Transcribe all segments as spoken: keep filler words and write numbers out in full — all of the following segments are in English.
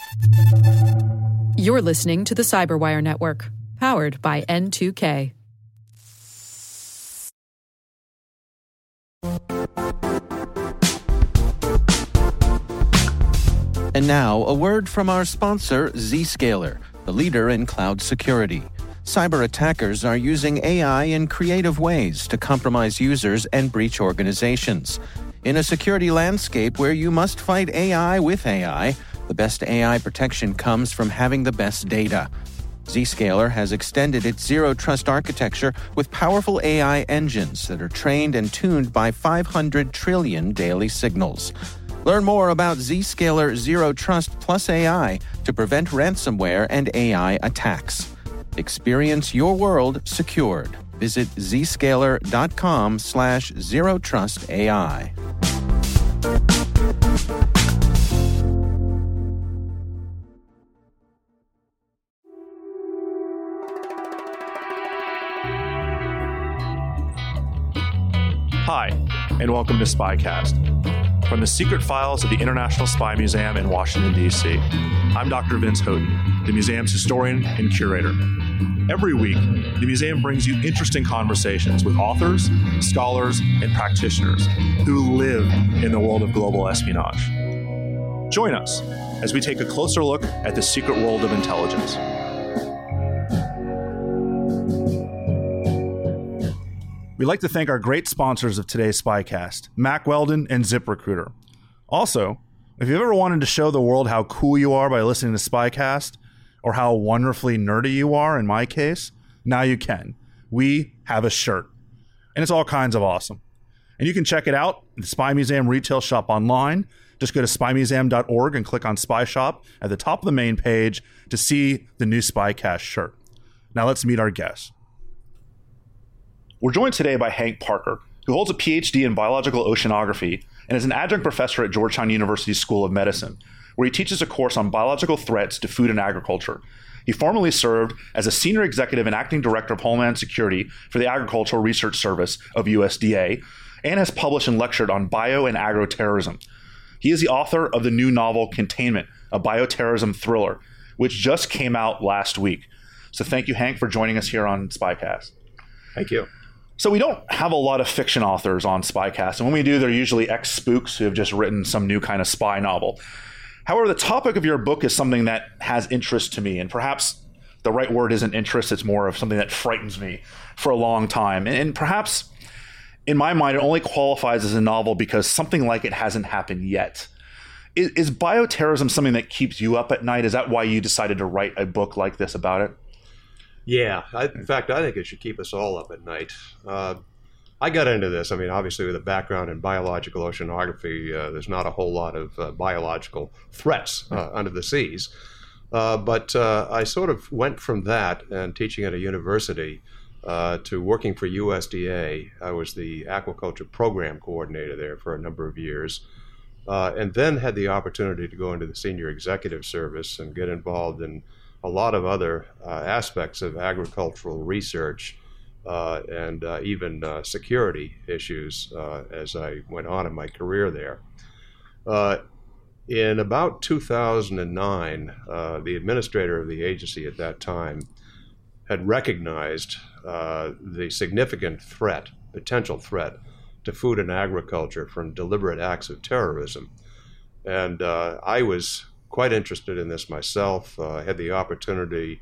You're listening to the Cyberwire Network, powered by N two K. And now, a word from our sponsor, Zscaler, the leader in cloud security. Cyber attackers are using A I in creative ways to compromise users and breach organizations. In a security landscape where you must fight A I with A I, the best A I protection comes from having the best data. Zscaler has extended its zero-trust architecture with powerful A I engines that are trained and tuned by five hundred trillion daily signals. Learn more about Zscaler Zero Trust Plus A I to prevent ransomware and A I attacks. Experience your world secured. Visit zscaler.com slash zero trust AI. Hi, and welcome to SpyCast. From the secret files of the International Spy Museum in Washington, D C, I'm Doctor Vince Houghton, the museum's historian and curator. Every week, the museum brings you interesting conversations with authors, scholars, and practitioners who live in the world of global espionage. Join us as we take a closer look at the secret world of intelligence. We'd like to thank our great sponsors of today's SpyCast, Mack Weldon and ZipRecruiter. Also, if you've ever wanted to show the world how cool you are by listening to SpyCast, or how wonderfully nerdy you are in my case, now you can. We have a shirt, and it's all kinds of awesome. And you can check it out at the Spy Museum retail shop online. Just go to spy museum dot org and click on Spy Shop at the top of the main page to see the new SpyCast shirt. Now let's meet our guests. We're joined today by Hank Parker, who holds a P H D in biological oceanography and is an adjunct professor at Georgetown University School of Medicine, where he teaches a course on biological threats to food and agriculture. He formerly served as a senior executive and acting director of Homeland Security for the Agricultural Research Service of U S D A, and has published and lectured on bio and agroterrorism. He is the author of the new novel Containment, a bioterrorism thriller, which just came out last week. So thank you, Hank, for joining us here on SpyCast. Thank you. So we don't have a lot of fiction authors on SpyCast, and when we do, they're usually ex-spooks who have just written some new kind of spy novel. However, the topic of your book is something that has interest to me, and perhaps the right word isn't interest, it's more of something that frightens me for a long time. And, and perhaps, in my mind, it only qualifies as a novel because something like it hasn't happened yet. Is, is bioterrorism something that keeps you up at night? Is that why you decided to write a book like this about it? Yeah, I, in fact, I think it should keep us all up at night. Uh, I got into this, I mean, obviously with a background in biological oceanography, uh, there's not a whole lot of uh, biological threats uh, under the seas. Uh, but uh, I sort of went from that and teaching at a university uh, to working for U S D A. I was the aquaculture program coordinator there for a number of years, uh, and then had the opportunity to go into the senior executive service and get involved in a lot of other uh, aspects of agricultural research uh, and uh, even uh, security issues uh, as I went on in my career there. Uh, in about two thousand nine, uh, the administrator of the agency at that time had recognized uh, the significant threat, potential threat, to food and agriculture from deliberate acts of terrorism. And uh, I was quite interested in this myself. Uh, I had the opportunity,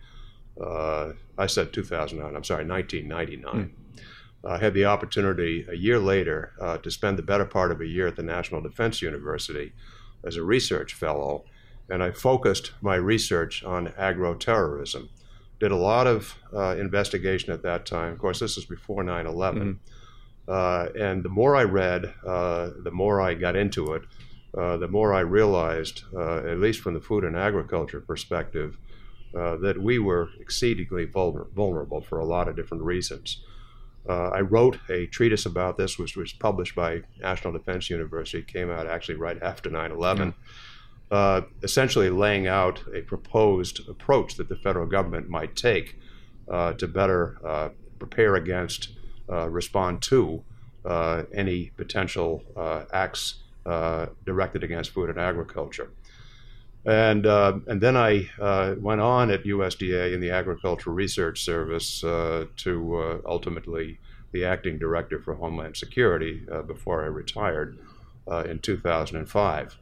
uh, I said two thousand nine, I'm sorry, nineteen ninety-nine. Mm. I uh, had the opportunity a year later uh, to spend the better part of a year at the National Defense University as a research fellow, and I focused my research on agroterrorism. Did a lot of uh, investigation at that time. Of course, this was before nine eleven. Mm-hmm. Uh, and the more I read, uh, the more I got into it. Uh, the more I realized, uh, at least from the food and agriculture perspective, uh, that we were exceedingly vulner- vulnerable for a lot of different reasons. Uh, I wrote a treatise about this, which was published by National Defense University, came out actually right after nine eleven, yeah. uh, essentially laying out a proposed approach that the federal government might take uh, to better uh, prepare against, uh, respond to uh, any potential uh, acts Uh, directed against food and agriculture. And uh, and then I uh, went on at U S D A in the Agricultural Research Service uh, to uh, ultimately the acting director for Homeland Security uh, before I retired uh, in two thousand five.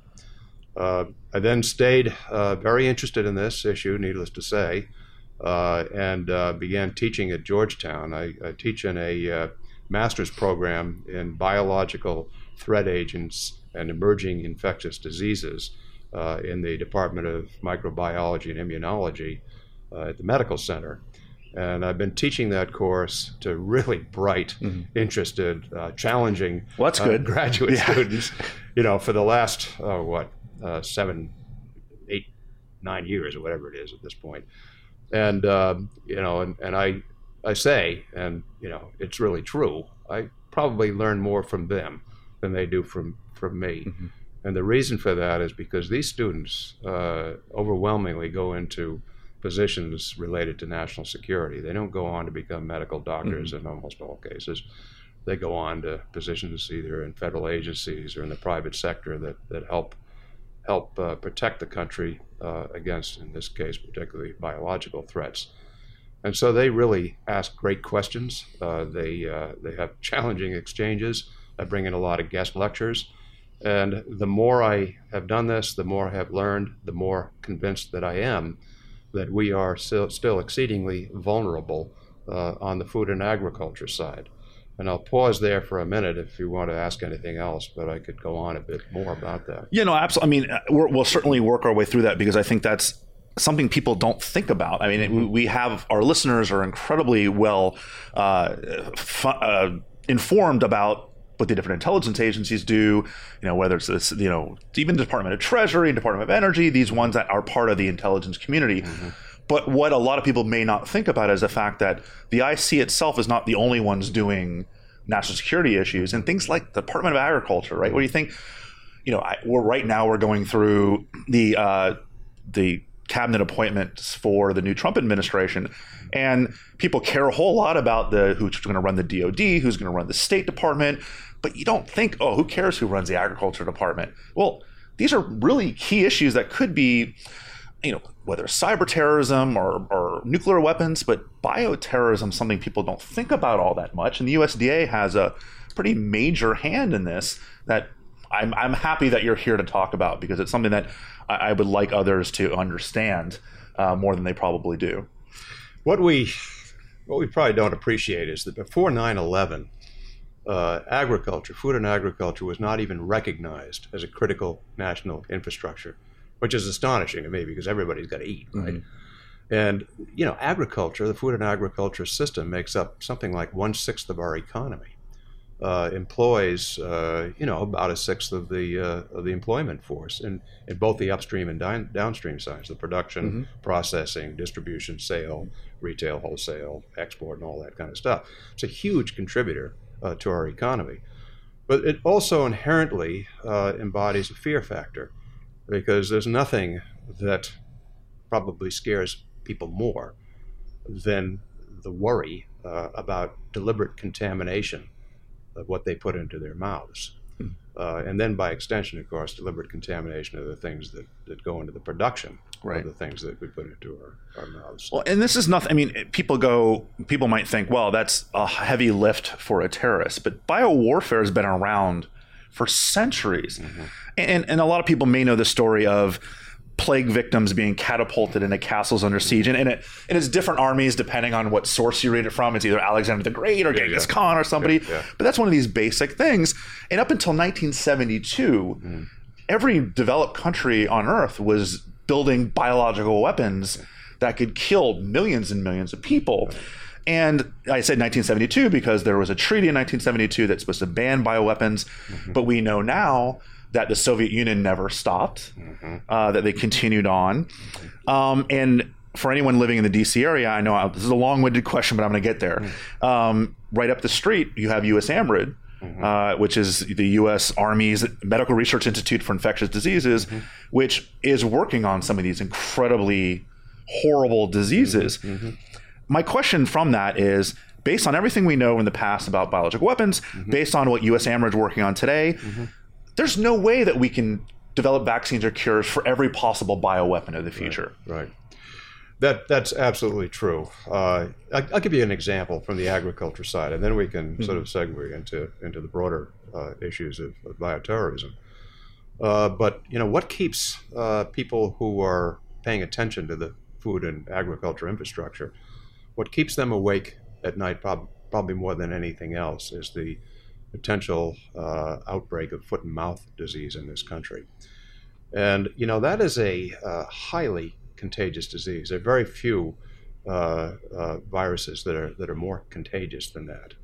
Uh, I then stayed uh, very interested in this issue, needless to say, uh, and uh, began teaching at Georgetown. I, I teach in a uh, master's program in biological threat agents and emerging infectious diseases uh, in the Department of Microbiology and Immunology uh, at the Medical Center. And I've been teaching that course to really bright, mm-hmm. interested, uh, challenging well, that's good. Uh, graduate yeah. students, you know, for the last, oh, what, uh, seven, eight, nine years or whatever it is at this point. And, uh, you know, and, and I, I say, and, you know, it's really true, I probably learn more from them than they do from, from me. Mm-hmm. And the reason for that is because these students uh, overwhelmingly go into positions related to national security. They don't go on to become medical doctors mm-hmm. in almost all cases. They go on to positions either in federal agencies or in the private sector that, that help help uh, protect the country uh, against, in this case, particularly biological threats. And so they really ask great questions. Uh, they uh, they have challenging exchanges. I bring in a lot of guest lectures. And the more I have done this, the more I have learned, the more convinced that I am that we are still, still exceedingly vulnerable uh, on the food and agriculture side. And I'll pause there for a minute if you want to ask anything else, but I could go on a bit more about that. Yeah, no, absolutely. I mean, we're, we'll certainly work our way through that because I think that's something people don't think about. I mean, mm-hmm. we have, our listeners are incredibly well uh, fu- uh, informed about what the different intelligence agencies do, you know, whether it's this, you know, even Department of Treasury, Department of Energy, these ones that are part of the intelligence community. Mm-hmm. But what a lot of people may not think about is the fact that the I C itself is not the only ones doing national security issues and things like the Department of Agriculture, right? What do you think? You know, I, we're right now we're going through the uh, the cabinet appointments for the new Trump administration, and people care a whole lot about the who's going to run the D O D, who's going to run the State Department, but you don't think, oh, who cares who runs the Agriculture Department? Well, these are really key issues that could be, you know, whether cyber terrorism or, or nuclear weapons, but bioterrorism is something people don't think about all that much, and the U S D A has a pretty major hand in this that I'm, I'm happy that you're here to talk about because it's something that I, I would like others to understand uh, more than they probably do. What we what we probably don't appreciate is that before nine eleven, uh, agriculture, food and agriculture was not even recognized as a critical national infrastructure, which is astonishing to me because everybody's got to eat, right? Mm-hmm. And, you know, agriculture, the food and agriculture system makes up something like one-sixth of our economy. Uh, employs, uh, you know, about a sixth of the uh, of the employment force in, in both the upstream and down, downstream sides, the production, mm-hmm. processing, distribution, sale, retail, wholesale, export, and all that kind of stuff. It's a huge contributor uh, to our economy. But it also inherently uh, embodies a fear factor because there's nothing that probably scares people more than the worry uh, about deliberate contamination of what they put into their mouths. Hmm. Uh, and then by extension, of course, deliberate contamination of the things that, that go into the production right. of the things that we put into our, our mouths. Well, and this is nothing, I mean, people go, people might think, well, that's a heavy lift for a terrorist, but biowarfare has been around for centuries. Mm-hmm. And, and a lot of people may know the story of plague victims being catapulted into castles under siege, and, and, it, and it's different armies depending on what source you read it from. It's either Alexander the Great or yeah, Genghis yeah. Khan or somebody, yeah, yeah. but that's one of these basic things. And up until nineteen seventy-two, mm. every developed country on Earth was building biological weapons that could kill millions and millions of people. Right. And I said nineteen seventy-two because there was a treaty in nineteen seventy-two that's supposed to ban bioweapons, mm-hmm. but we know now that the Soviet Union never stopped, mm-hmm. uh, that they continued on. Mm-hmm. Um, and for anyone living in the D C area, I know I, this is a long-winded question, but I'm going to get there. Mm-hmm. Um, right up the street, you have U S AMRIID, mm-hmm. uh, which is the U S Army's Medical Research Institute for Infectious Diseases, mm-hmm. which is working on some of these incredibly horrible diseases. Mm-hmm. My question from that is, based on everything we know in the past about biological weapons, mm-hmm. based on what U S AMRIID is working on today, mm-hmm. there's no way that we can develop vaccines or cures for every possible bioweapon of the future. Right. right. That that's absolutely true. Uh, I, I'll give you an example from the agriculture side, and then we can mm-hmm. sort of segue into into the broader uh, issues of, of bioterrorism. Uh, but you know, what keeps uh, people who are paying attention to the food and agriculture infrastructure, what keeps them awake at night, prob- probably more than anything else, is the potential uh, outbreak of foot and mouth disease in this country. And you know, that is a uh, highly contagious disease. There are very few uh, uh, viruses that are that are more contagious than that.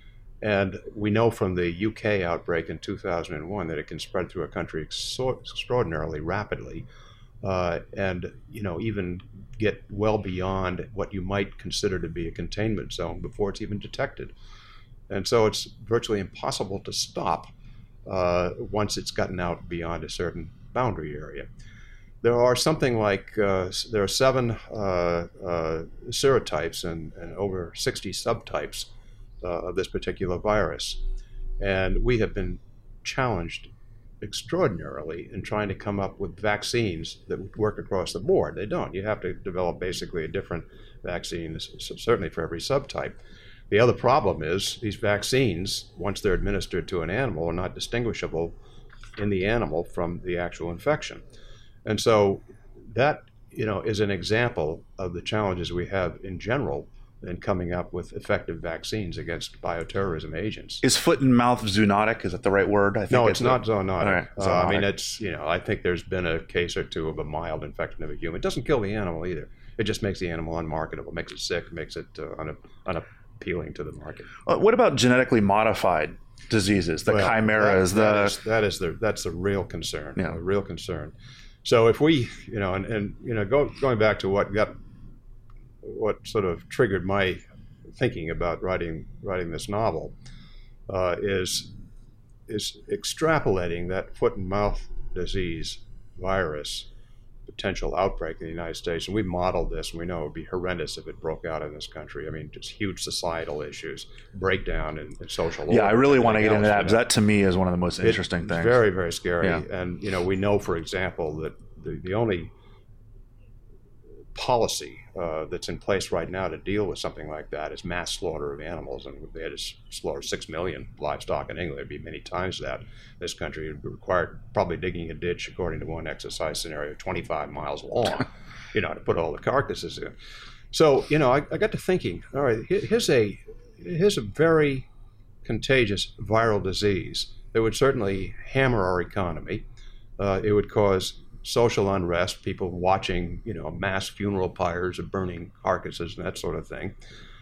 And we know from the U K outbreak in two thousand one that it can spread through a country exo- extraordinarily rapidly, uh, and you know, even get well beyond what you might consider to be a containment zone before it's even detected. And so it's virtually impossible to stop uh, once it's gotten out beyond a certain boundary area. There are something like, uh, there are seven uh, uh, serotypes and, and over sixty subtypes uh, of this particular virus. And we have been challenged extraordinarily in trying to come up with vaccines that would work across the board. They don't. You have to develop basically a different vaccine, certainly for every subtype. The other problem is these vaccines, once they're administered to an animal, are not distinguishable in the animal from the actual infection. And so that, you know, is an example of the challenges we have in general in coming up with effective vaccines against bioterrorism agents. Is foot and mouth zoonotic? Is that the right word? I think no, it's, it's not a, zoonotic. Right, uh, zoonotic. I mean, it's, you know, I think there's been a case or two of a mild infection of a human. It doesn't kill the animal either. It just makes the animal unmarketable, makes it sick, makes it uh, un- unappealing to the market. Uh, what about genetically modified diseases, the well, chimeras? That, the that, is, that is the that's the real concern. Yeah. A real concern. So if we, you know, and, and you know, go, going back to what got, what sort of triggered my thinking about writing writing this novel, uh, is is extrapolating that foot and mouth disease virus potential outbreak in the United States, and we modeled this, and we know it would be horrendous if it broke out in this country. I mean, just huge societal issues, breakdown in, in social order. Yeah, I really want to get else, into that, you know. because that to me is one of the most interesting It's things. Very, very scary. Yeah. And, you know, we know, for example, that the, the only policy uh, that's in place right now to deal with something like that is mass slaughter of animals. And if they had to slaughter six million livestock in England, it'd be many times that. This country would require probably digging a ditch, according to one exercise scenario, twenty-five miles long, you know, to put all the carcasses in. So, you know, I, I got to thinking, all right, here's a, here's a very contagious viral disease that would certainly hammer our economy. Uh, it would cause social unrest, people watching, you know, mass funeral pyres of burning carcasses and that sort of thing.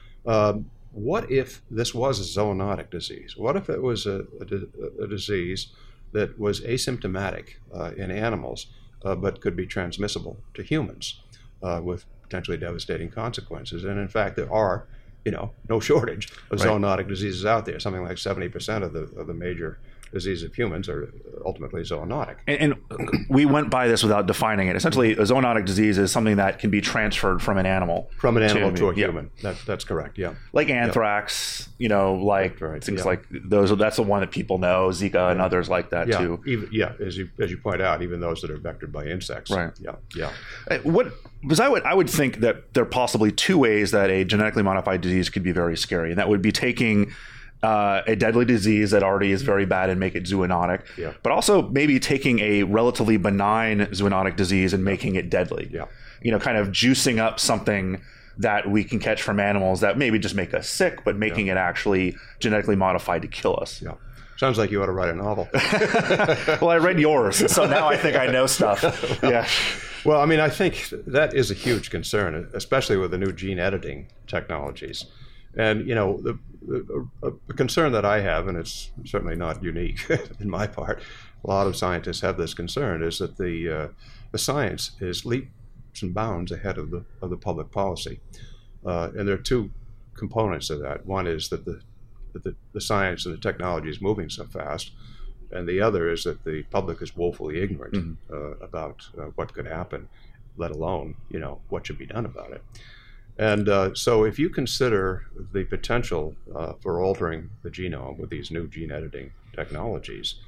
Um, what if this was a zoonotic disease? What if it was a, a, a disease that was asymptomatic uh, in animals, uh, but could be transmissible to humans uh, with potentially devastating consequences? And in fact, there are, you know, no shortage of Right. zoonotic diseases out there. Something like seventy percent of the of the major diseases of humans are ultimately zoonotic. And, and we went by this without defining it. Essentially, a zoonotic disease is something that can be transferred from an animal. From an animal to, to a yeah. human. That, that's correct, yeah. Like anthrax, you know, like Right, things yeah. like those. That's the one that people know, Zika and others like that Yeah, too. even, yeah, as you as you point out, even those that are vectored by insects. Right. Yeah, yeah. Uh, What? Because I would I would think that there are possibly two ways that a genetically modified disease could be very scary, and that would be taking uh, a deadly disease that already is very bad and make it zoonotic, Yeah. but also maybe taking a relatively benign zoonotic disease and making it deadly. Yeah. You know, kind of juicing up something that we can catch from animals that maybe just make us sick, but making it actually genetically modified to kill us. Yeah. Sounds like you ought to write a novel. Well, I read yours, so now I think I know stuff. Yeah. Well, I mean, I think that is a huge concern, especially with the new gene editing technologies. And, you know, the, the, a concern that I have, and it's certainly not unique in my part, a lot of scientists have this concern, is that the uh, the science is leaps and bounds ahead of the of the public policy. Uh, and there are two components of that. One is that the, that the the science and the technology is moving so fast, and the other is that the public is woefully ignorant mm-hmm. uh, about uh, what could happen, let alone, you know, what should be done about it. And uh, so if you consider the potential uh, for altering the genome with these new gene editing technologies,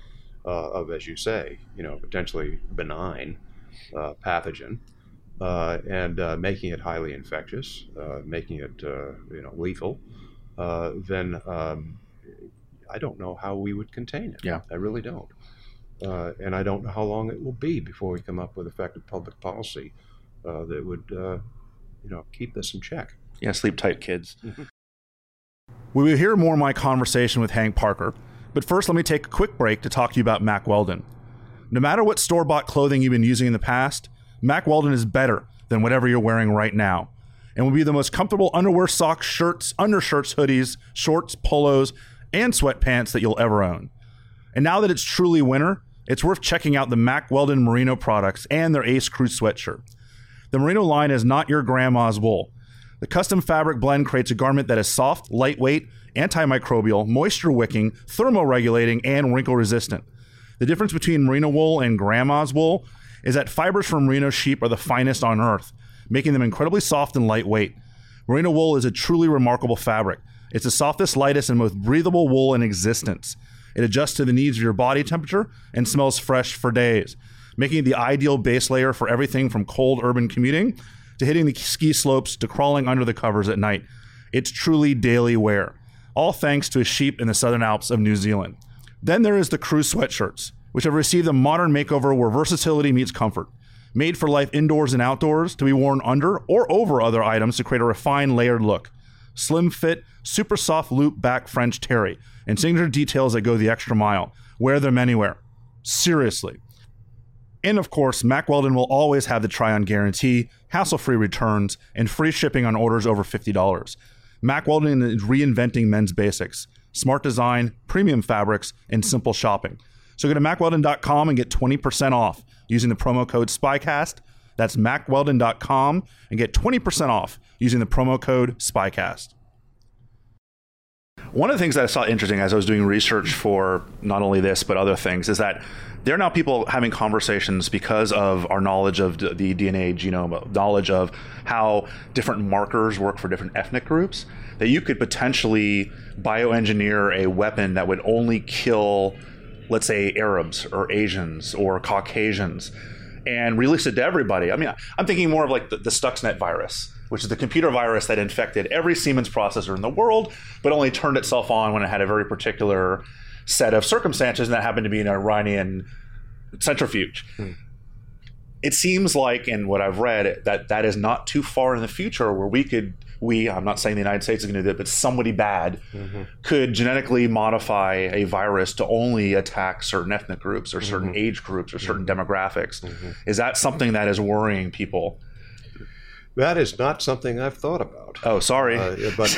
uh, of, as you say, you know, potentially benign uh, pathogen, uh, and uh, making it highly infectious, uh, making it uh, you know lethal, uh, then um, I don't know how we would contain it. Yeah, I really don't, uh, and I don't know how long it will be before we come up with effective public policy uh, that would uh, you know keep this in check. Yeah, sleep tight, kids. We will hear more of my conversation with Hank Parker, but first let me take a quick break to talk to you about Mack Weldon. No matter what store-bought clothing you've been using in the past, Mack Weldon is better than whatever you're wearing right now, and will be the most comfortable underwear, socks, shirts, undershirts, hoodies, shorts, polos, and sweatpants that you'll ever own. And now that it's truly winter, it's worth checking out the Mack Weldon Merino products and their Ace Crew sweatshirt. The Merino line is not your grandma's wool. The custom fabric blend creates a garment that is soft, lightweight, antimicrobial, moisture-wicking, thermoregulating, and wrinkle-resistant. The difference between merino wool and grandma's wool is that fibers from merino sheep are the finest on earth, making them incredibly soft and lightweight. Merino wool is a truly remarkable fabric. It's the softest, lightest, and most breathable wool in existence. It adjusts to the needs of your body temperature and smells fresh for days, making it the ideal base layer for everything from cold urban commuting to hitting the ski slopes to crawling under the covers at night. It's truly daily wear, all thanks to a sheep in the Southern Alps of New Zealand. Then there is the Crew sweatshirts, which have received a modern makeover where versatility meets comfort. Made for life indoors and outdoors, to be worn under or over other items to create a refined, layered look. Slim fit, super soft loop back French terry, and signature details that go the extra mile. Wear them anywhere. Seriously. And of course, Mack Weldon will always have the try-on guarantee, hassle-free returns, and free shipping on orders over fifty dollars. Mack Weldon is reinventing men's basics. Smart design, premium fabrics, and simple shopping. So go to mack weldon dot com and get twenty percent off using the promo code SPYCAST. That's mack weldon dot com and get twenty percent off using the promo code SPYCAST. One of the things that I saw interesting as I was doing research for not only this, but other things, is that there are now people having conversations because of our knowledge of the D N A genome, knowledge of how different markers work for different ethnic groups, that you could potentially bioengineer a weapon that would only kill, let's say, Arabs or Asians or Caucasians and release it to everybody. I mean, I'm thinking more of like the, the Stuxnet virus, which is the computer virus that infected every Siemens processor in the world, but only turned itself on when it had a very particular set of circumstances, and that happened to be an Iranian centrifuge. Hmm. It seems like, in what I've read, that that is not too far in the future where we could, we, I'm not saying the United States is going to do it, but somebody bad mm-hmm. could genetically modify a virus to only attack certain ethnic groups or certain mm-hmm. age groups or certain mm-hmm. demographics. Mm-hmm. Is that something that is worrying people? That is not something I've thought about. Oh, sorry. Uh, but,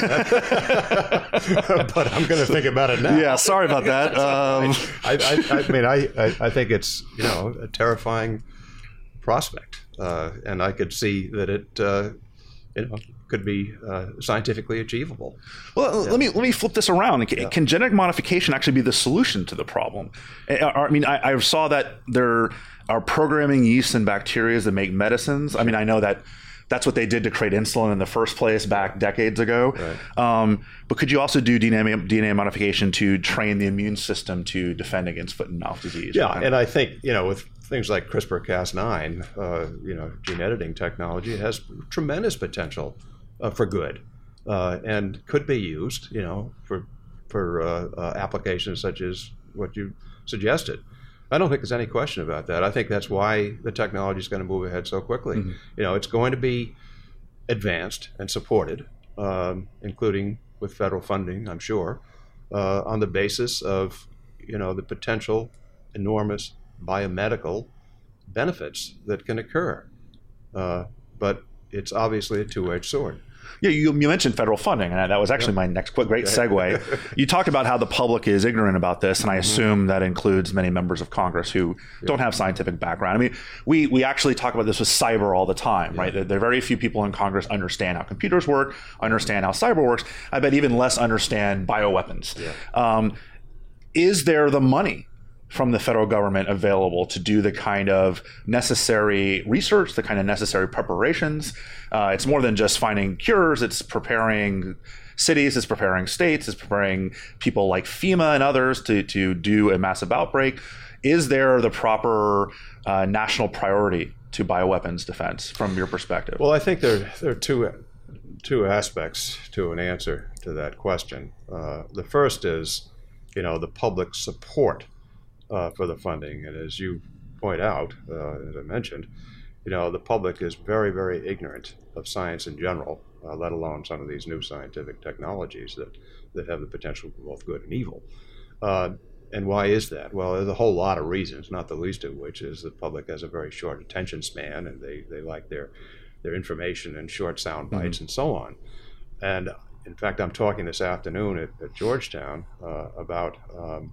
but I'm going to think about it now. Yeah, sorry about that. Um, I, I, I mean, I, I, I think it's, you know, a terrifying prospect. Uh, and I could see that it, uh, you know, could be uh, scientifically achievable. Well, yeah. let me let me flip this around. Can, yeah. can genetic modification actually be the solution to the problem? I, I mean, I, I saw that there are programming yeasts and bacteria that make medicines. I mean, I know that that's what they did to create insulin in the first place back decades ago. Right. Um, but could you also do D N A, D N A modification to train the immune system to defend against foot and mouth disease? Yeah, and I think, you know, with things like CRISPR Cas nine, uh, you know, gene editing technology, it has tremendous potential uh, for good uh, and could be used, you know, for, for uh, uh, applications such as what you suggested. I don't think there's any question about that. I think that's why the technology is going to move ahead so quickly. Mm-hmm. You know, it's going to be advanced and supported, um, including with federal funding, I'm sure, uh, on the basis of, you know, the potential enormous biomedical benefits that can occur. Uh, but it's obviously a two-edged sword. Yeah, you, you mentioned federal funding, and that was actually my next quick, great segue. You talked about how the public is ignorant about this, and I assume that includes many members of Congress who yeah. don't have scientific background. I mean, we we actually talk about this with cyber all the time, yeah. right? There, there are very few people in Congress understand how computers work, understand how cyber works. I bet even less understand bioweapons. Yeah. Um, is there the money from the federal government available to do the kind of necessary research, the kind of necessary preparations? Uh, it's more than just finding cures. It's preparing cities, it's preparing states, it's preparing people like FEMA and others to, to do a massive outbreak. Is there the proper uh, national priority to bioweapons defense from your perspective? Well, I think there, there are two, two aspects to an answer to that question. Uh, the first is, you know, the public support uh, for the funding. And as you point out, uh, as I mentioned, you know, the public is very, very ignorant of science in general, uh, let alone some of these new scientific technologies that, that have the potential for both good and evil. Uh, and why is that? Well, there's a whole lot of reasons, not the least of which is the public has a very short attention span, and they, they like their, their information in short sound bites mm-hmm. and so on. And in fact, I'm talking this afternoon at, at Georgetown uh, about um,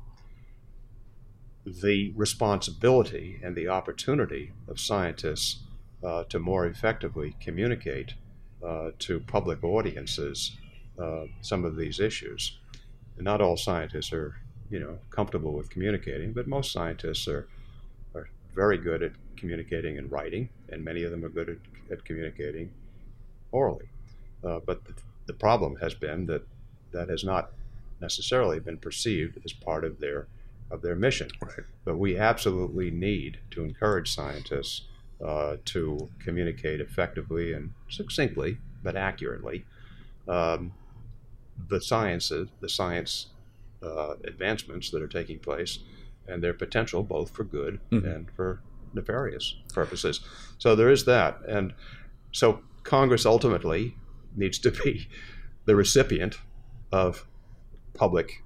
the responsibility and the opportunity of scientists uh, to more effectively communicate uh, to public audiences uh, some of these issues. And not all scientists are, you know, comfortable with communicating, but most scientists are are very good at communicating in writing, and many of them are good at, at communicating orally. Uh, but the, the problem has been that that has not necessarily been perceived as part of their of their mission. Right. But we absolutely need to encourage scientists uh, to communicate effectively and succinctly, but accurately, um, the sciences, the science uh, advancements that are taking place, and their potential both for good mm-hmm. and for nefarious purposes. So there is that, and so Congress ultimately needs to be the recipient of public,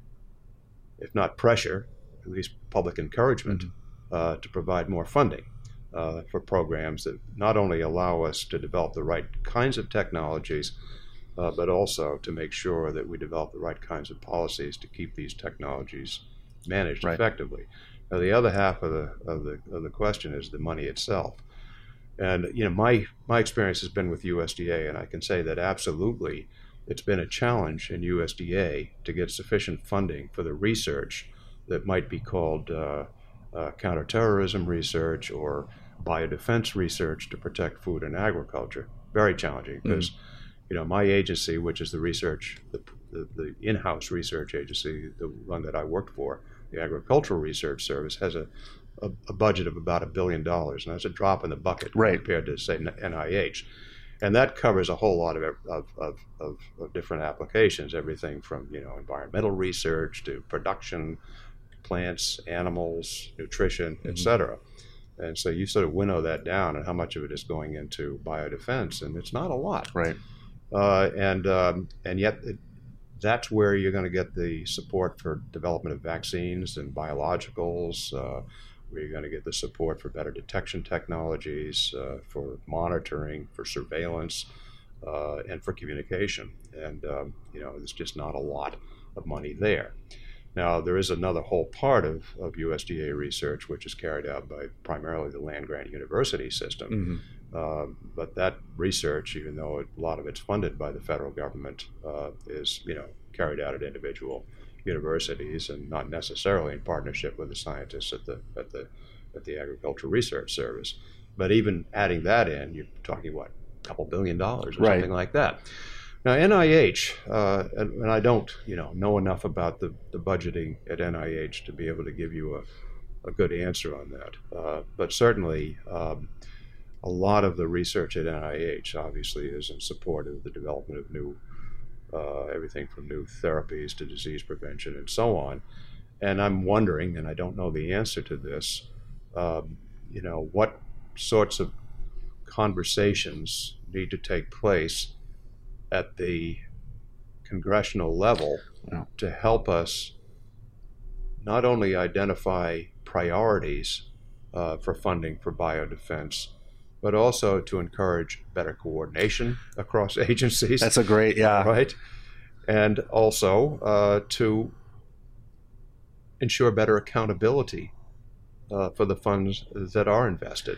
if not pressure, at least public encouragement mm-hmm. uh, to provide more funding uh, for programs that not only allow us to develop the right kinds of technologies, uh, but also to make sure that we develop the right kinds of policies to keep these technologies managed right. effectively. Now, the other half of the of the of the question is the money itself. And you know, my my experience has been with U S D A, and I can say that absolutely it's been a challenge in U S D A to get sufficient funding for the research that might be called uh, uh, counterterrorism research or biodefense research to protect food and agriculture. Very challenging because, mm-hmm. you know, my agency, which is the research, the, the, the in-house research agency, the one that I worked for, the Agricultural Research Service, has a, a, a budget of about a billion dollars, and that's a drop in the bucket right. compared to, say, N I H. And that covers a whole lot of, of, of, of, of different applications, everything from, you know, environmental research to production, plants, animals, nutrition, mm-hmm. et cetera. And so you sort of winnow that down and how much of it is going into biodefense, and it's not a lot. Right. Uh, and um, and yet it, that's where you're going to get the support for development of vaccines and biologicals, uh, where you're going to get the support for better detection technologies, uh, for monitoring, for surveillance, uh, and for communication. And, um, you know, there's just not a lot of money there. Now, there is another whole part of, of U S D A research, which is carried out by primarily the land-grant university system. Mm-hmm. Uh, but that research, even though it, a lot of it's funded by the federal government, uh, is, you know, carried out at individual universities and not necessarily in partnership with the scientists at the at the at the Agricultural Research Service. But even adding that in, you're talking what, a couple billion dollars or right. something like that. Now, N I H, uh, and, and I don't, you know, know enough about the, the budgeting at N I H to be able to give you a, a good answer on that. Uh, but certainly, um, a lot of the research at N I H obviously is in support of the development of new Uh, everything from new therapies to disease prevention and so on. And I'm wondering, and I don't know the answer to this, um, you know, what sorts of conversations need to take place at the congressional level yeah. to help us not only identify priorities uh, for funding for biodefense, but also to encourage better coordination across agencies. That's a great, yeah. Right? And also uh, to ensure better accountability uh, for the funds that are invested.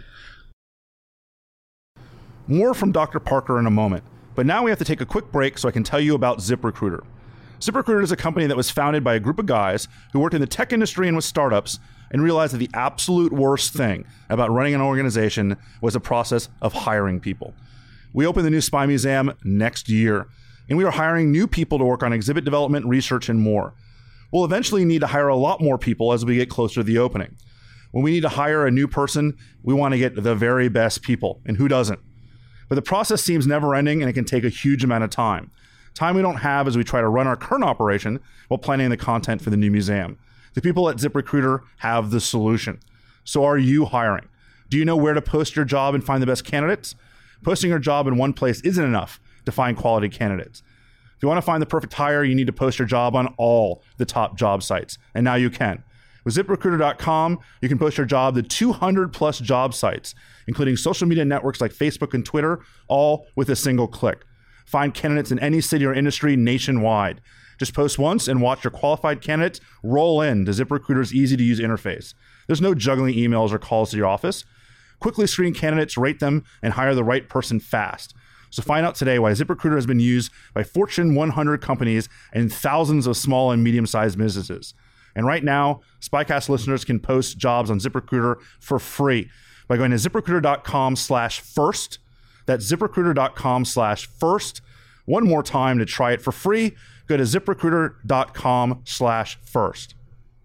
More from Doctor Parker in a moment, but now we have to take a quick break so I can tell you about ZipRecruiter. ZipRecruiter is a company that was founded by a group of guys who worked in the tech industry and with startups and realized that the absolute worst thing about running an organization was the process of hiring people. We open the new Spy Museum next year, and we are hiring new people to work on exhibit development, research, and more. We'll eventually need to hire a lot more people as we get closer to the opening. When we need to hire a new person, we want to get the very best people, and who doesn't? But the process seems never-ending, and it can take a huge amount of time. Time we don't have as we try to run our current operation while planning the content for the new museum. The people at ZipRecruiter have the solution. So are you hiring? Do you know where to post your job and find the best candidates? Posting your job in one place isn't enough to find quality candidates. If you want to find the perfect hire, you need to post your job on all the top job sites, and now you can. With zip recruiter dot com, you can post your job to two hundred plus job sites, including social media networks like Facebook and Twitter, all with a single click. Find candidates in any city or industry nationwide. Just post once and watch your qualified candidates roll in to ZipRecruiter's easy-to-use interface. There's no juggling emails or calls to your office. Quickly screen candidates, rate them, and hire the right person fast. So find out today why ZipRecruiter has been used by Fortune one hundred companies and thousands of small and medium-sized businesses. And right now, SpyCast listeners can post jobs on ZipRecruiter for free by going to ZipRecruiter.com slash first. That's ZipRecruiter.com slash first. One more time to try it for free. Go to ZipRecruiter.com slash first.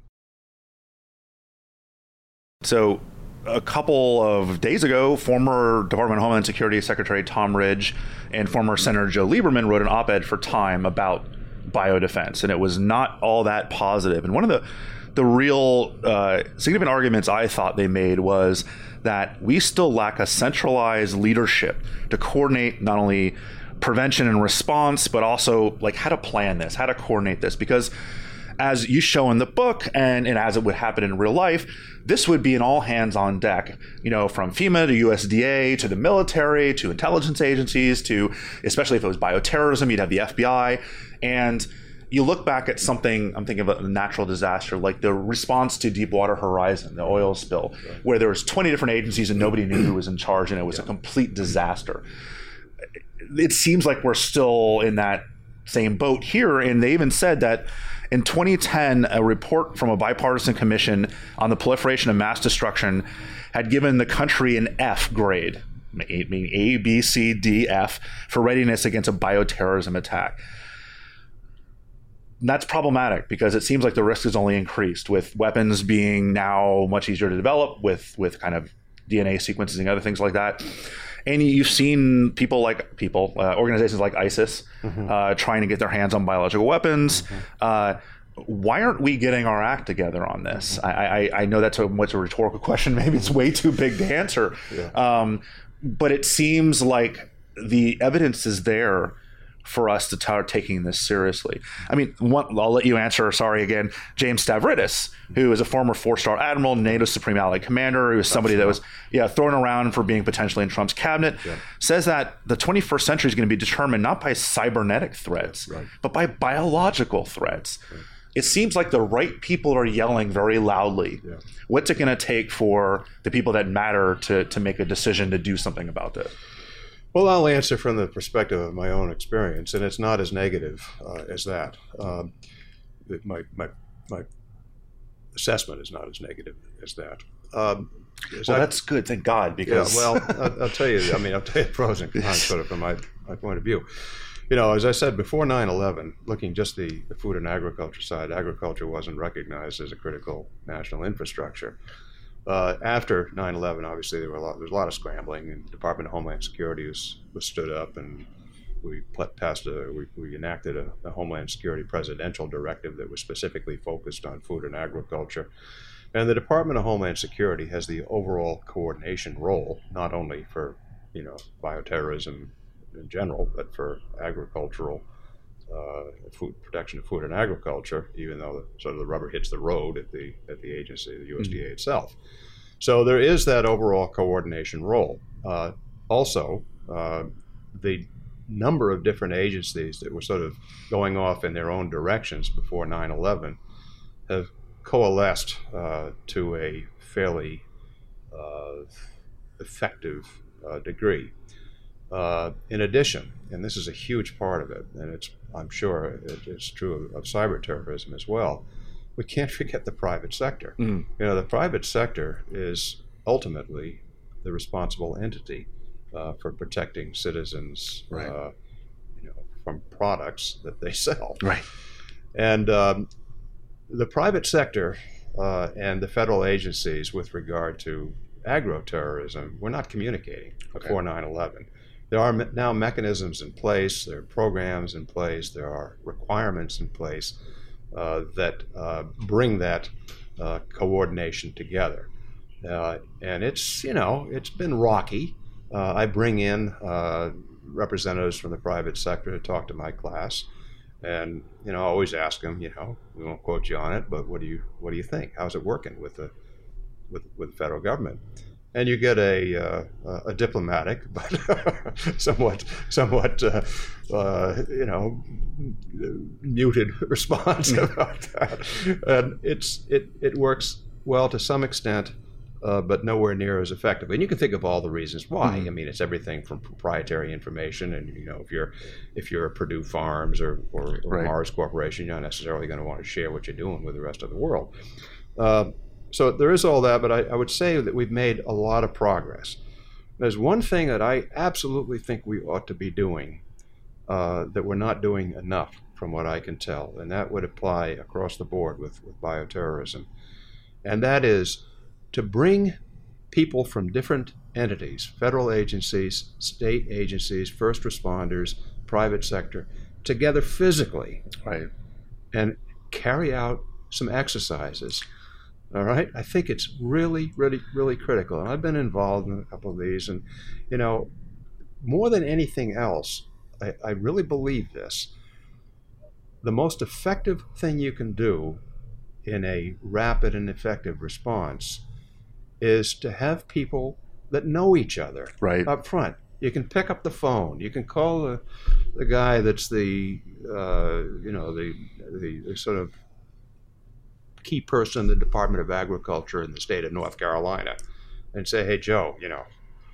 So a couple of days ago, former Department of Homeland Security Secretary Tom Ridge and former Senator Joe Lieberman wrote an op-ed for Time about biodefense, and it was not all that positive. And one of the the real uh, significant arguments I thought they made was that we still lack a centralized leadership to coordinate not only prevention and response, but also like how to plan this, how to coordinate this. Because as you show in the book, and, and as it would happen in real life, this would be an all hands on deck, you know, from FEMA to U S D A to the military to intelligence agencies to, especially if it was bioterrorism, you'd have the F B I. And you look back at something, I'm thinking of a natural disaster, like the response to Deepwater Horizon, the oil spill, where there was twenty different agencies and nobody knew who was in charge, and it was a complete disaster. It seems like we're still in that same boat here, and they even said that in twenty ten, a report from a bipartisan commission on the proliferation of mass destruction had given the country an F grade, meaning A, B, C, D, F, for readiness against a bioterrorism attack. That's problematic because it seems like the risk has only increased with weapons being now much easier to develop with, with kind of D N A sequencing and other things like that. And you've seen people like people, uh, organizations like ISIS, mm-hmm. uh, trying to get their hands on biological weapons. Mm-hmm. Uh, why aren't we getting our act together on this? Mm-hmm. I, I, I know that's a, what's a rhetorical question. Maybe it's way too big to answer. Yeah. Um, but it seems like the evidence is there for us to start taking this seriously. I mean, one, I'll let you answer, sorry again, James Stavridis, who is a former four-star admiral, NATO Supreme Allied Commander, who was somebody that was yeah thrown around for being potentially in Trump's cabinet, yeah. says that the twenty-first century is going to be determined not by cybernetic threats, right. but by biological threats. Right. It seems like the right people are yelling very loudly. Yeah. What's it going to take for the people that matter to, to make a decision to do something about this? Well, I'll answer from the perspective of my own experience, and it's not as negative uh, as that. Um, my, my, my assessment is not as negative as that. Um, as well, I, that's good, thank God, because... Yeah, well, I'll, I'll tell you, I mean, I'll tell you pros and cons sort of from my, my point of view. You know, as I said, before nine eleven, looking just the, the food and agriculture side, agriculture wasn't recognized as a critical national infrastructure. Uh, after nine eleven, obviously, there were a lot, there was a lot of scrambling, and the Department of Homeland Security was, was stood up, and we passed a, we, we enacted a, a Homeland Security presidential directive that was specifically focused on food and agriculture. And the Department of Homeland Security has the overall coordination role, not only for, you know, bioterrorism in general, but for agricultural uh, food protection of food and agriculture, even though the, sort of the rubber hits the road at the at the agency, the U S D A mm-hmm. itself. So there is that overall coordination role. Uh, also, uh, the number of different agencies that were sort of going off in their own directions before nine eleven have coalesced uh, to a fairly uh, effective uh, degree. Uh, in addition, and this is a huge part of it, and it's I'm sure it, it's true of, of cyber terrorism as well, we can't forget the private sector. Mm. You know, the private sector is ultimately the responsible entity uh, for protecting citizens, right. uh, you know, from products that they sell. Right. And um, the private sector uh, and the federal agencies with regard to agro-terrorism, we're not communicating Okay. before nine eleven. There are me- now mechanisms in place, there are programs in place, there are requirements in place uh, that uh, bring that uh, coordination together. Uh, and it's, you know, it's been rocky. Uh, I bring in uh, representatives from the private sector to talk to my class. And, you know, I always ask them, you know, we won't quote you on it, but what do you what do you think? How's it working with the with, with the federal government? And you get a uh, a diplomatic but somewhat somewhat uh, uh, you know muted response about that. And it's it it works well to some extent, uh, but nowhere near as effectively. And you can think of all the reasons why. Mm-hmm. I mean, it's everything from proprietary information, and you know, if you're if you're Purdue Farms or or, or right. Mars Corporation, you're not necessarily going to want to share what you're doing with the rest of the world. Uh, So there is all that, but I, I would say that we've made a lot of progress. There's one thing that I absolutely think we ought to be doing uh, that we're not doing enough, from what I can tell, and that would apply across the board with, with bioterrorism. And that is to bring people from different entities, federal agencies, state agencies, first responders, private sector, together physically, right, and carry out some exercises. All right, I think it's really, really, really critical. And I've been involved in a couple of these, and you know, more than anything else, I, I really believe this. The most effective thing you can do in a rapid and effective response is to have people that know each other right up front. You can pick up the phone. You can call the the guy that's the uh, you know the, the the sort of key person in the Department of Agriculture in the state of North Carolina, and say, "Hey, Joe, you know,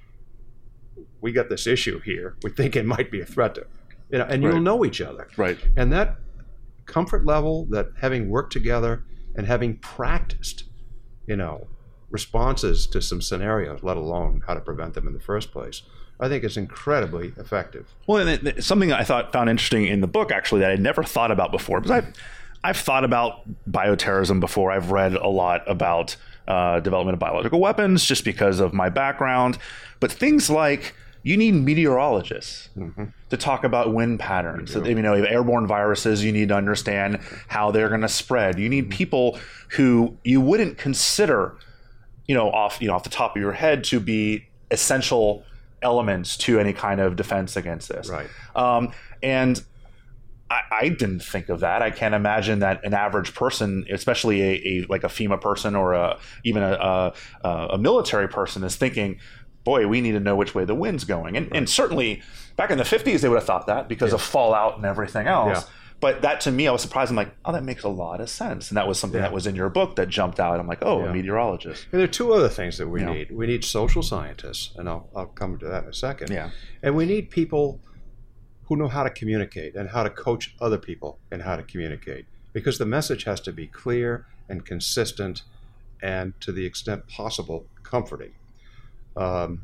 we got this issue here. We think it might be a threat to," you know, and right. you'll know each other. Right. And that comfort level, that having worked together and having practiced, you know, responses to some scenarios, let alone how to prevent them in the first place, I think is incredibly effective. Well, and it, something I thought found interesting in the book, actually, that I'd never thought about before, because I've I've thought about bioterrorism before. I've read a lot about uh, development of biological weapons just because of my background. But things like you need meteorologists mm-hmm. to talk about wind patterns. So, you know, if airborne viruses, you need to understand how they're going to spread. You need people who you wouldn't consider, you know, off you know off the top of your head to be essential elements to any kind of defense against this. Right. Um, and I, I didn't think of that. I can't imagine that an average person, especially a, a like a FEMA person or a, even a, a, a military person, is thinking, boy, we need to know which way the wind's going. And, right. and certainly back in the fifties, they would have thought that because yeah. of fallout and everything else. Yeah. But that, to me, I was surprised. I'm like, oh, that makes a lot of sense. And that was something yeah. that was in your book that jumped out. I'm like, oh, yeah. a meteorologist. And there are two other things that we you need. know. We need social scientists, and I'll, I'll come to that in a second. Yeah. And we need people who know how to communicate and how to coach other people in how to communicate. Because the message has to be clear and consistent and, to the extent possible, comforting. Um,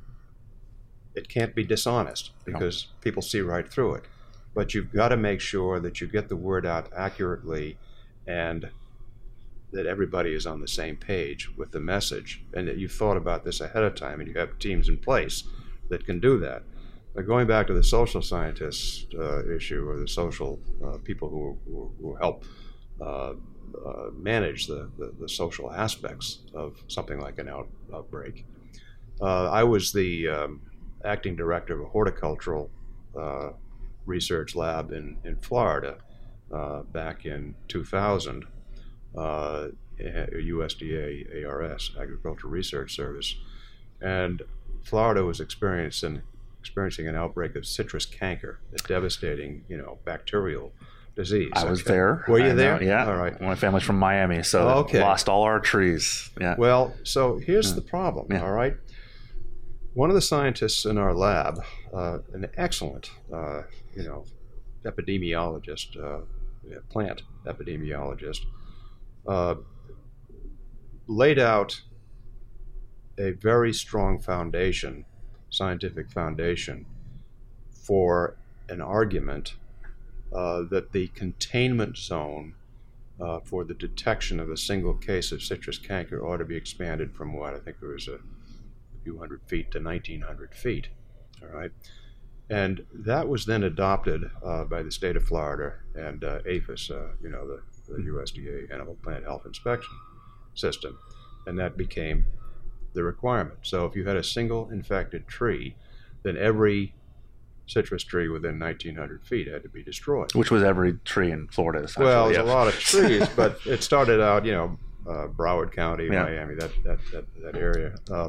it can't be dishonest because no. people see right through it. But you've got to make sure that you get the word out accurately and that everybody is on the same page with the message, and that you've thought about this ahead of time and you have teams in place that can do that. But going back to the social scientists uh, issue, or the social uh, people who, who, who help uh, uh, manage the, the, the social aspects of something like an out, outbreak. Uh, I was the um, acting director of a horticultural uh, research lab in, in Florida uh, back in two thousand, uh, U S D A A R S, Agricultural Research Service. And Florida was experiencing experiencing an outbreak of citrus canker, a devastating, you know, bacterial disease. I was okay. there. Were you I there? Know, yeah. All right. My family's from Miami, so oh, okay. lost all our trees. Yeah. Well, so here's yeah. the problem, yeah. all right? One of the scientists in our lab, uh, an excellent, uh, you know, epidemiologist, uh, plant epidemiologist, uh, laid out a very strong foundation, scientific foundation, for an argument uh, that the containment zone uh, for the detection of a single case of citrus canker ought to be expanded from what I think it was a few hundred feet to nineteen hundred feet. All right. And that was then adopted uh, by the state of Florida and uh, APHIS, uh, you know, the, the U S D A Animal Plant Health Inspection System. And that became the requirement. So if you had a single infected tree, then every citrus tree within nineteen hundred feet had to be destroyed. Which was every tree in Florida, essentially. Well, there's yeah. a lot of trees, but it started out, you know, uh, Broward County, Yeah. Miami, that, that, that, that area. Uh,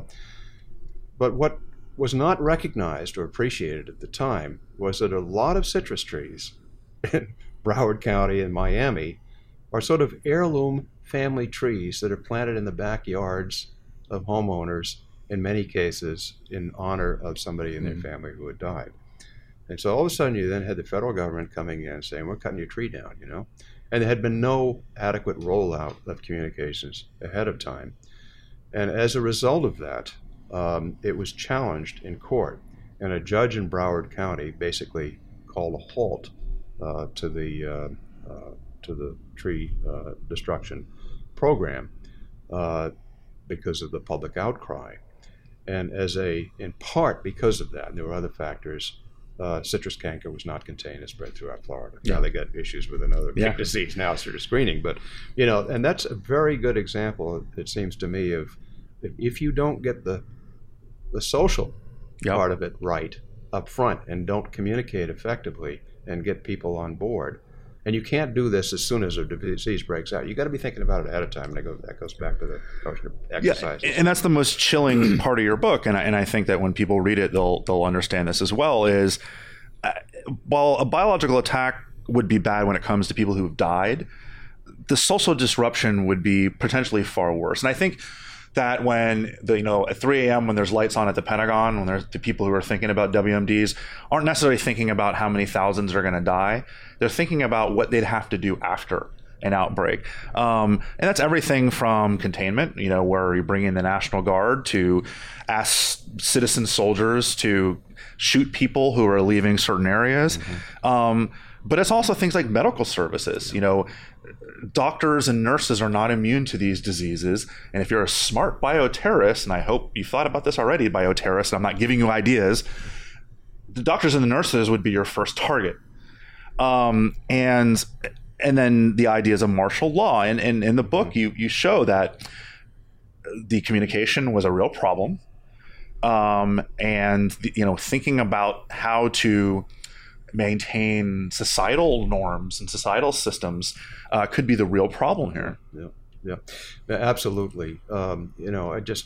but what was not recognized or appreciated at the time was that a lot of citrus trees in Broward County and Miami are sort of heirloom family trees that are planted in the backyards of homeowners, in many cases in honor of somebody in their Mm-hmm. family who had died. And so all of a sudden you then had the federal government coming in saying, we're cutting your tree down, you know? And there had been no adequate rollout of communications ahead of time. And as a result of that, um, it was challenged in court. And a judge in Broward County basically called a halt uh, to the uh, uh, to the tree uh, destruction program uh, because of the public outcry. And as a, in part because of that, and there were other factors, uh, citrus canker was not contained and spread throughout Florida. Yeah. Now they got issues with another Yeah. big disease now through screening, but you know, and that's a very good example, it seems to me, of if you don't get the the social Yep. part of it right up front and don't communicate effectively and get people on board. And you can't do this as soon as a disease breaks out. You got to be thinking about it ahead of time. And I go, that goes back to the notion of exercise. Yeah, and that's the most chilling part of your book, and I, and I think that when people read it, they'll they'll understand this as well. Is uh, while a biological attack would be bad when it comes to people who've died, the social disruption would be potentially far worse. And I think that when the you know at three a.m. when there's lights on at the Pentagon, when there's the people who are thinking about W M Ds aren't necessarily thinking about how many thousands are going to die. They're thinking about what they'd have to do after an outbreak, um, and that's everything from containment, you know, where you bring in the National Guard to ask citizen soldiers to shoot people who are leaving certain areas. Mm-hmm. Um, but it's also things like medical services, you know. Doctors and nurses are not immune to these diseases. And if you're a smart bioterrorist, and I hope you've thought about this already, bioterrorist, and I'm not giving you ideas, the doctors and the nurses would be your first target. Um, and and then the ideas of martial law. And, and in the book, you, you show that the communication was a real problem. Um, and, the, you know, thinking about how to maintain societal norms and societal systems uh, could be the real problem here. Yeah, yeah, yeah, absolutely. Um, you know, I just,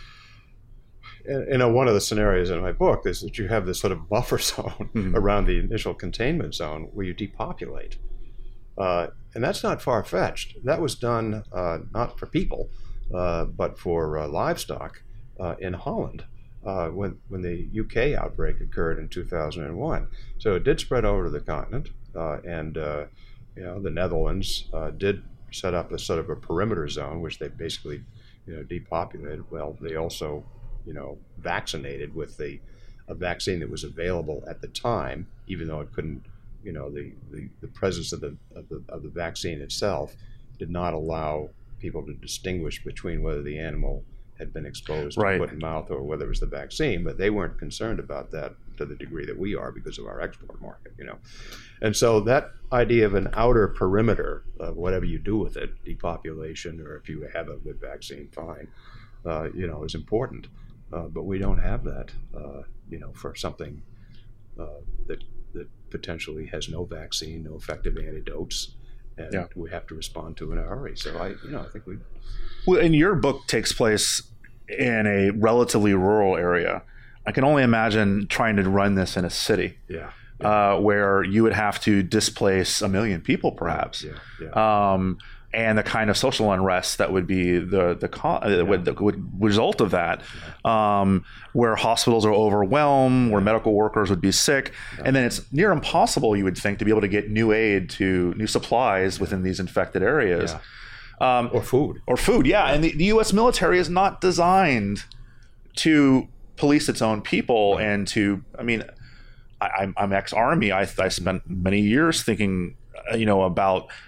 you know, one of the scenarios in my book is that you have this sort of buffer zone mm-hmm. around the initial containment zone where you depopulate. Uh, and that's not far-fetched. That was done uh, not for people, uh, but for uh, livestock uh, in Holland. Uh, when when the U K outbreak occurred in two thousand one. So it did spread over to the continent, uh, and uh, you know the Netherlands uh, did set up a sort of a perimeter zone, which they basically you know depopulated. Well, they also you know vaccinated with the a vaccine that was available at the time, even though it couldn't you know the, the, the presence of the, of the of the vaccine itself did not allow people to distinguish between whether the animal had been exposed right. to foot and mouth or whether it was the vaccine, but they weren't concerned about that to the degree that we are because of our export market, you know. And so that idea of an outer perimeter of whatever you do with it, depopulation, or if you have a good vaccine, fine, uh, you know, is important. Uh, but we don't have that, uh, you know, for something uh, that that potentially has no vaccine, no effective antidotes, and yeah. we have to respond to in a hurry. So I, you know, I think we. Well, and your book takes place in a relatively rural area. I can only imagine trying to run this in a city, yeah, yeah. Uh, where you would have to displace a million people, perhaps, yeah, yeah. Um, and the kind of social unrest that would be the the co- yeah. would, that would result of that, yeah. um, where hospitals are overwhelmed, where medical workers would be sick, yeah. and then it's near impossible, you would think, to be able to get new aid to new supplies yeah. within these infected areas. Yeah. Um, or food. Or food, yeah. And the, the U S military is not designed to police its own people and to, I mean, I, I'm, I'm ex-Army. I, I spent many years thinking, you know, about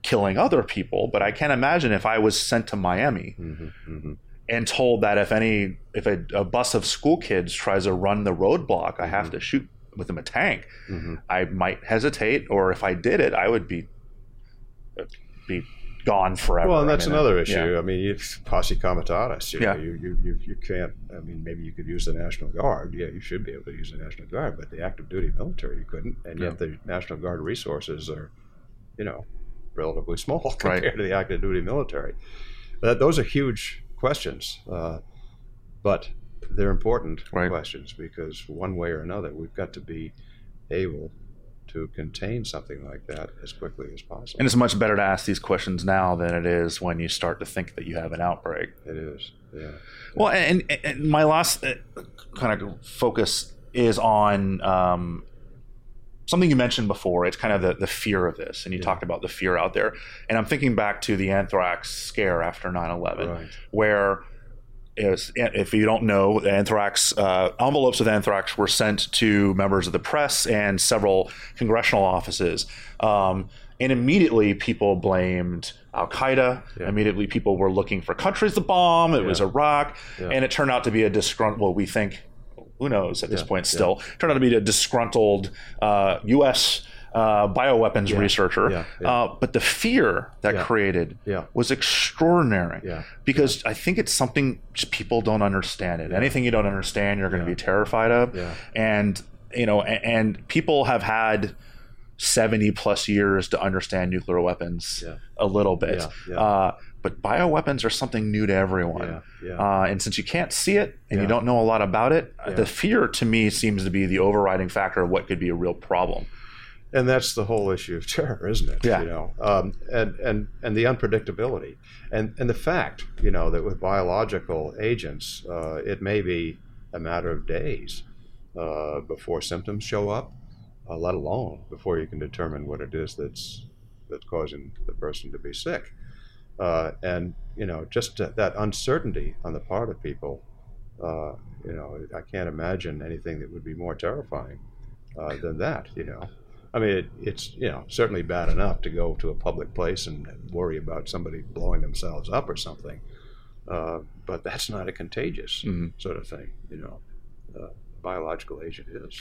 killing other people, but I can't imagine if I was sent to Miami mm-hmm, mm-hmm. and told that if any if a, a bus of school kids tries to run the roadblock, I have mm-hmm. to shoot with them a tank. Mm-hmm. I might hesitate, or if I did it, I would be be gone forever. Well, and that's I mean, another uh, issue. Yeah. I mean, if posse comitatus, you, yeah. know, you, you, you, you can't, I mean, maybe you could use the National Guard. Yeah, you should be able to use the National Guard, but the active duty military, you couldn't. And yet yeah. the National Guard resources are, you know, relatively small compared right. to the active duty military. But those are huge questions, uh, but they're important right. questions, because one way or another, we've got to be able to contain something like that as quickly as possible. And it's much better to ask these questions now than it is when you start to think that you have an outbreak. It is, yeah. Well, and, and my last kind of focus is on um, something you mentioned before. It's kind of the, the fear of this, and you yeah. talked about the fear out there. And I'm thinking back to the anthrax scare after nine eleven, right. where is, if you don't know, anthrax uh, envelopes with anthrax were sent to members of the press and several congressional offices. Um, and immediately people blamed Al-Qaeda. Yeah. Immediately people were looking for countries to bomb. It yeah. was Iraq. Yeah. And it turned out to be a disgruntled, well, we think, who knows at this yeah. point still, yeah. turned out to be a disgruntled uh, U S Uh, bioweapons yeah, researcher, yeah, yeah. Uh, but the fear that yeah, created yeah. was extraordinary yeah, because yeah. I think it's something just people don't understand it. Yeah. Anything you don't understand, you're going to yeah. be terrified of. Yeah. And, you know, and, and people have had seventy plus years to understand nuclear weapons yeah. a little bit. Yeah, yeah. Uh, but bioweapons are something new to everyone. Yeah, yeah. Uh, and since you can't see it and yeah. you don't know a lot about it, yeah. the fear to me seems to be the overriding factor of what could be a real problem. And that's the whole issue of terror, isn't it? Yeah. You know, um, and and and the unpredictability, and and the fact, you know, that with biological agents, uh, it may be a matter of days uh, before symptoms show up, uh, let alone before you can determine what it is that's that's causing the person to be sick. Uh, and you know, just that uncertainty on the part of people, uh, you know, I can't imagine anything that would be more terrifying uh, than that. You know. I mean, it, it's, you know, certainly bad enough to go to a public place and worry about somebody blowing themselves up or something, uh, but that's not a contagious mm-hmm. sort of thing, you know. Uh, biological agent is.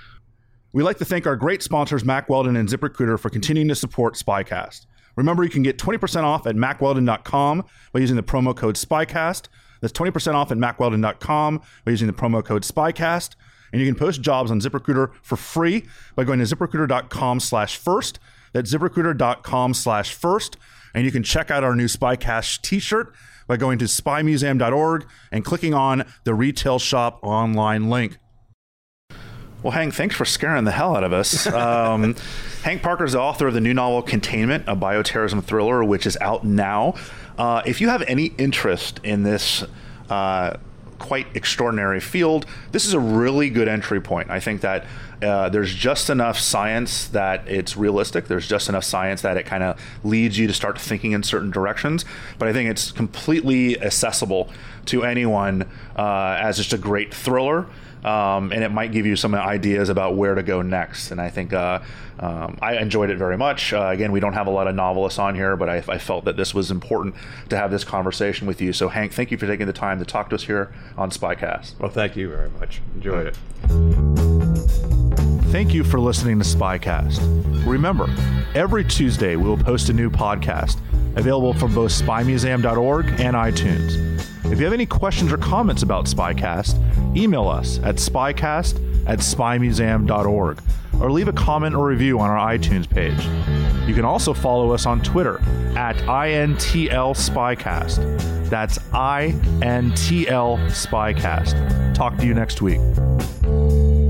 We'd like to thank our great sponsors, Mack Weldon and ZipRecruiter, for continuing to support SpyCast. Remember, you can get twenty percent off at mack weldon dot com by using the promo code SpyCast. That's twenty percent off at mack weldon dot com by using the promo code SpyCast. And you can post jobs on ZipRecruiter for free by going to ZipRecruiter.com slash first. That's ZipRecruiter.com slash first. And you can check out our new SpyCast t-shirt by going to spy museum dot org and clicking on the retail shop online link. Well, Hank, thanks for scaring the hell out of us. Um, Hank Parker is the author of the new novel Containment, a bioterrorism thriller, which is out now. Uh, if you have any interest in this uh quite extraordinary field, this is a really good entry point. I think that uh, there's just enough science that it's realistic. There's just enough science that it kind of leads you to start thinking in certain directions. But I think it's completely accessible to anyone uh, as just a great thriller. Um, and it might give you some ideas about where to go next. And I think uh, um, I enjoyed it very much. Uh, again, we don't have a lot of novelists on here, but I, I felt that this was important to have this conversation with you. So, Hank, thank you for taking the time to talk to us here on SpyCast. Well, thank you very much. Enjoyed it. Thank you for listening to SpyCast. Remember, every Tuesday we will post a new podcast available from both spy museum dot org and iTunes. If you have any questions or comments about SpyCast, email us at spycast at spy museum dot org or leave a comment or review on our iTunes page. You can also follow us on Twitter at I N T L SpyCast. That's I N T L SpyCast. Talk to you next week.